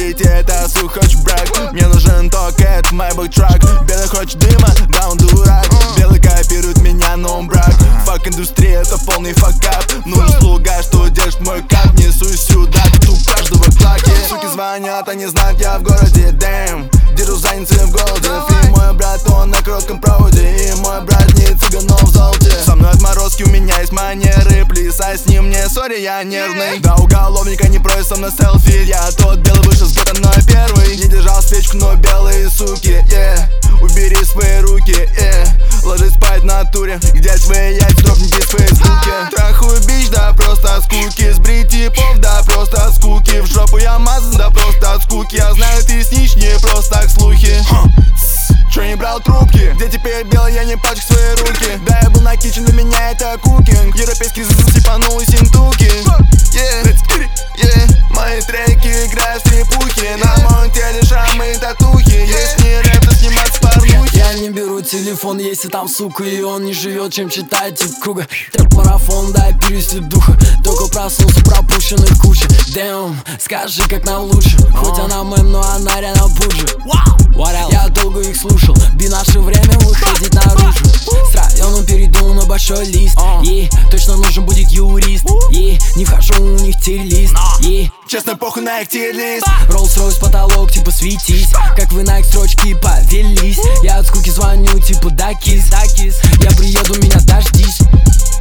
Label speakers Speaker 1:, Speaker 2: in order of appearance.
Speaker 1: бите, это звук, хочешь брак. Мне нужен только этот Maybach трак. Белый хочет дыма, да он дурак. Белый копирует меня, но он брак. Фак индустрия, это полный факап. Нужен слуга, что держит мой кап. Несусь сюда, тут у каждого клаки. Суки звонят, они знают, я в городе, дэм. Держу задницы в голоде. И мой брат, он на коротком проводе. И мой брат не цыган, но в золоте. Со мной отморозки, у меня есть манеры. Плясай с ним, не сори, я нервный. До уголовника не просит со мной селфи. Я тот белый вышел с гетто, но я первый. Не держал свечку, но белые суки, убери свои руки, ложись спать в натуре. Где твои яйца, дропните в фейсбуке. Трахаю бич, да просто от скуки. Сбрить типов, да просто от скуки. В жопу я мазан, да просто от скуки. Я знаю, ты снишь, не просто так слухи. Чё не брал трубки? Где теперь белый, я не пачкаю свои руки. Да, я был на кичен, для меня это кукинг. Европейский зазу сипанул и синтуки. Мои треки играют в трепухи. На моем теле шрамы и татухи. Есть не рэп, то снимать с порнухи.
Speaker 2: Я не беру телефон, если там сука, и он не живет, чем читает тип круга. Трэп-марафон, дай перевести духа. Только проснулся, пропущенных куча. Дэм, скажи, как нам лучше. Хоть она мэм, но она реально буджи. Я долго их слушал, би наше время выходить наружу. С районом перейду на большой лист. Точно нужен будет юрист. Не вхожу, у них тир-лист.
Speaker 1: Честно, похуй на их тир-лист.
Speaker 2: Роллс-Ройс, потолок, типа светись. Как вы на их строчки повелись. Я от скуки звоню, типа да кис. Я приеду, меня дождись.